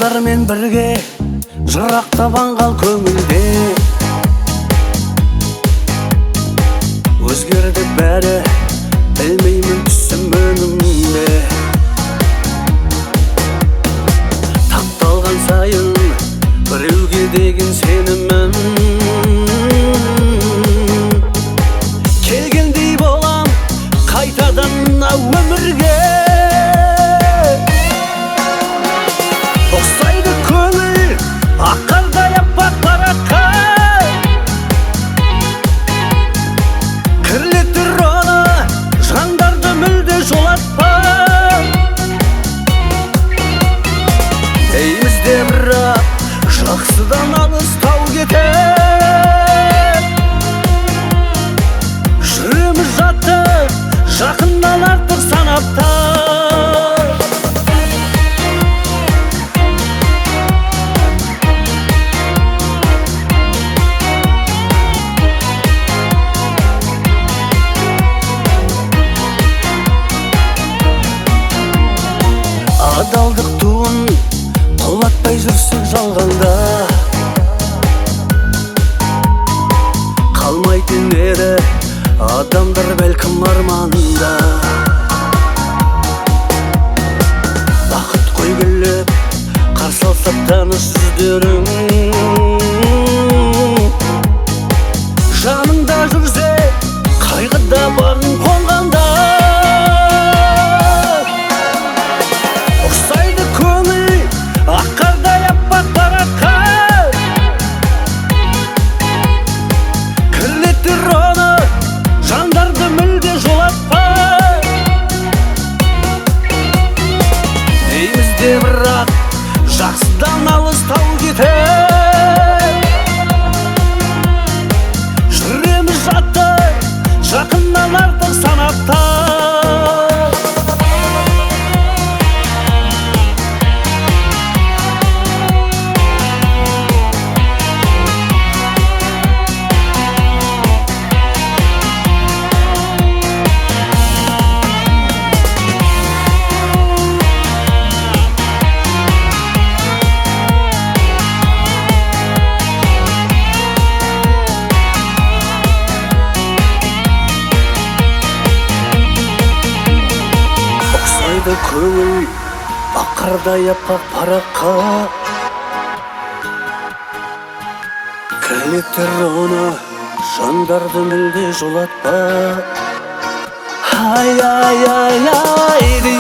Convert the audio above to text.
жандармен бірге жырақтап аңғал көңілде өзгерді бәрі, білмеймін түсім өнімде. Тапталған сайын біреуге деген сенімім келгендей болам қайтадан мына өмірге. Ұқсайды көңіл аққардай аппақ параққа, кірлетір оны жандарды мүлде жолатпа. Дейміз де бірақ жақсыдан алыстау кетер, жүреміз жатып жақыннан артық санапта. Адалдық туын құлатпай жүрсек жалғанда, қалмайтын ері адамдар бәлкім арманда. Бақыт қой күліп қарсы алсақ таныс жүздерің, жаныңда жүрсе қайғыда бағың қонғанда. Бірақ жақсыдан алыстау кетер, жүреміз жатып жақыннан артық санапта. Көңіл аққардай аппақ параққа, кірлетір оны жандарды мүлде жолатпа. Ай, ай, ай, ай